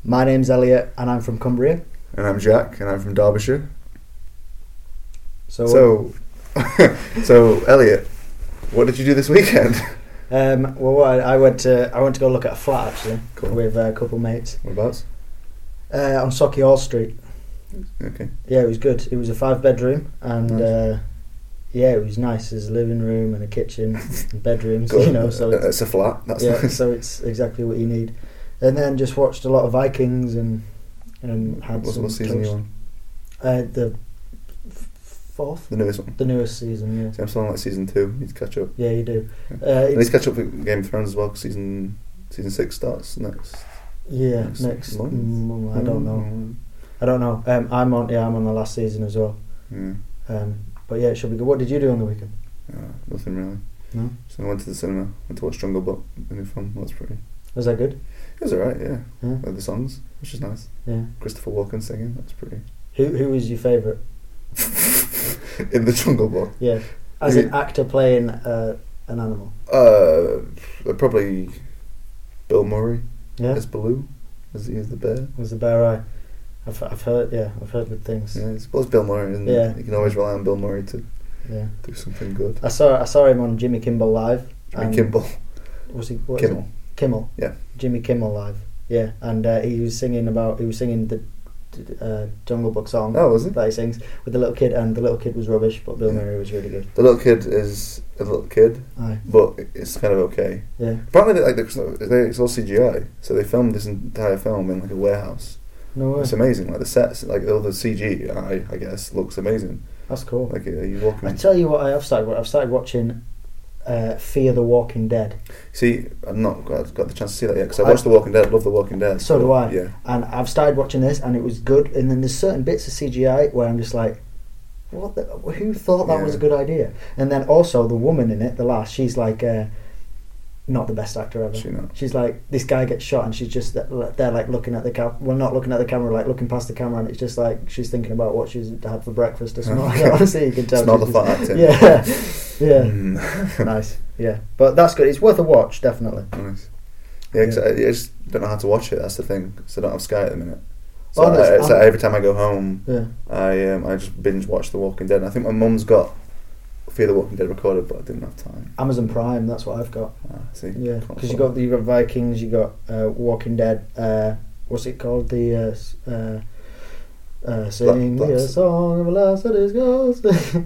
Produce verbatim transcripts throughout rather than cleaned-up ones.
My name's Elliot and I'm from Cumbria. And I'm Jack and I'm from Derbyshire. So, So, so Elliot, what did you do this weekend? um, well, I, I went to I went to go look at a flat actually Cool. with uh, a couple of mates Whereabouts? uh, on Sauchiehall Street. Okay. Yeah, it was good. It was a five bedroom and Nice. uh, yeah, it was nice. There's a living room and a kitchen and bedrooms, Good. you know. So it's, it's a flat. That's yeah, nice. so it's exactly what you need. And then just watched a lot of Vikings and and had What, some what season are you toast. on? Uh, the f- fourth, The newest one. the newest season. Yeah, See, I'm still on like season two. Need to catch up. yeah, you do. Yeah. Uh, I need it's, to catch up with Game of Thrones as well. 'Cause season season six starts next. yeah, next next. month? mm, I don't know. Mm. I don't know. Um, I'm on. Yeah, I'm on the last season as well. Yeah. Um, but yeah, it should be good. What did you do on the weekend? Uh, nothing really. No, So I went to the cinema. Went to watch Jungle Book. The new film. That was pretty. was that good? It was alright. Yeah. Yeah, Like the songs, which is nice. yeah. Christopher Walken singing. That was pretty. Who Who was your favourite? In the Jungle Book. Yeah, as Maybe- an actor playing uh, an animal. Uh, probably Bill Murray Yeah, as Baloo, as he is the bear. was the bear eye. I've I've heard. Yeah, I've heard good things. Yeah, it's, well, it's Bill Murray, isn't Yeah. it? You can always rely on Bill Murray to Yeah. do something good. I saw I saw him on Jimmy Kimmel Live. Jimmy and- Kimball. Was he what is Kimmel. it? Kimmel. Yeah. Jimmy Kimmel Live. Yeah, and uh, he was singing about he was singing the uh, Jungle Book song Oh, was he? that he sings with the little kid, and the little kid was rubbish, but Bill Yeah. Murray was really good. The little kid is a little kid, Aye. but it's kind of okay. Yeah. Apparently, they, like they, they, it's all C G I, so they filmed this entire film in like a warehouse. No way. It's amazing. Like the sets, like all the C G I, I guess, looks amazing. That's cool. Like uh, you walk I in. tell you what, I have started. I've started watching uh, Fear the Walking Dead, See, I've not got, got the chance to see that yet because I I- watched The Walking Dead. Love The Walking Dead. So do I. Yeah. and I've started watching this, and it was good. And then there's certain bits of C G I where I'm just like, what? The, who thought that was a Yeah. good idea? And then also the woman in it, the last, she's like, uh, not the best actor ever. She not. She's like, this guy gets shot and she's just there like looking at the camera, well not looking at the camera, like looking past the camera, and it's just like she's thinking about what she's had for breakfast or something like that. Honestly, you can tell. It's not the she's fat just- acting. Yeah, yeah. Mm. Nice, yeah. But that's good. It's worth a watch, definitely. Nice. Yeah, 'cause Yeah. I, I just don't know how to watch it. That's the thing. Because I don't have Sky at the minute. So Oh, I, that's- it's like every time I go home, Yeah. I um, I just binge watch The Walking Dead. And I think my mum's got Fear the Walking Dead recorded, but I didn't have time. Amazon Prime, that's what I've got. Ah, see, Yeah, Can't because you afford got you got Vikings, you got uh, Walking Dead. Uh, what's it called? The uh, s- uh, uh, sing Black- me a Black- song of a last that is ghost.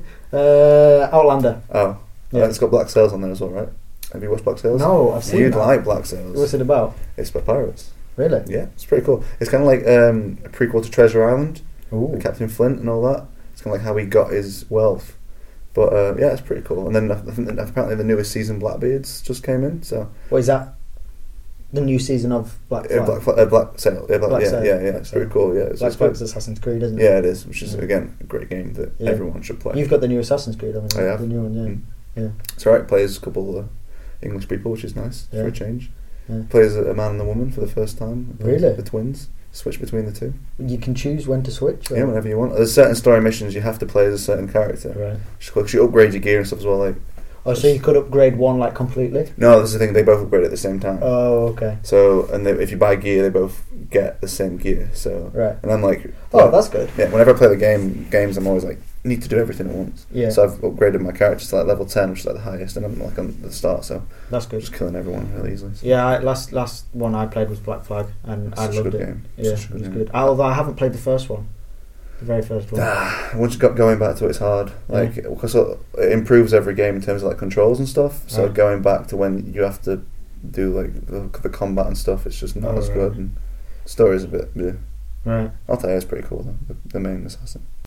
uh, Outlander. Oh, Yeah. yeah. It's got Black Sails on there as well, right? Have you watched Black Sails? No, I've seen You'd that. like Black Sails. What's it about? It's about pirates. Really? Yeah, it's pretty cool. It's kind of like um, a prequel to Treasure Island, Ooh. with Captain Flint and all that. It's kind of like how he got his wealth. But uh, yeah, it's pretty cool. And then I think that apparently the newest season, Blackbeards, just came in. So What is that? The new season of Black Flag. uh, Black, Fla- uh, Black Sail, yeah, Black, Black yeah, Sail. yeah, yeah. It's Sail. pretty cool. Yeah, it's, Black it's good. Flag's Assassin's Creed, isn't it? Yeah, it is. Which is Yeah. again a great game that Yeah. everyone should play. You've got the new Assassin's Creed, haven't you? I have. The new one, yeah. Mm. Yeah. It's alright. Plays a couple of English people, which is nice Yeah. for a change. Yeah. Plays a, a man and a woman for the first time. Really? The twins. Switch between the two. You can choose when to switch. Or? Yeah, whenever you want. There's certain story missions you have to play as a certain character. Right. Because you upgrade your gear and stuff as well. Like Oh, so you could upgrade one like completely? no, this is the thing. They both upgrade at the same time. Oh, okay. So and they, if you buy gear, they both get the same gear. So Right. and I'm like, Oh, that's good. yeah. Whenever I play the game, games, I'm always like, need to do everything at once. Yeah. So I've upgraded my character to like level ten, which is like the highest, and I'm like on the start. So That's I'm good. just killing everyone really easily. So. Yeah, I, last last one I played was Black Flag, and It's I such a loved good it. game. Yeah, Such a it good was game. good. Although I haven't played the first one, the very first one. Ah, once you got going back to it, it's hard. Like because it improves every game in terms of like controls and stuff. So Right. going back to when you have to do like the, the combat and stuff, it's just not Oh, as right. good. And story's a bit. Yeah. Right. Altair is pretty cool though. The, the main assassin.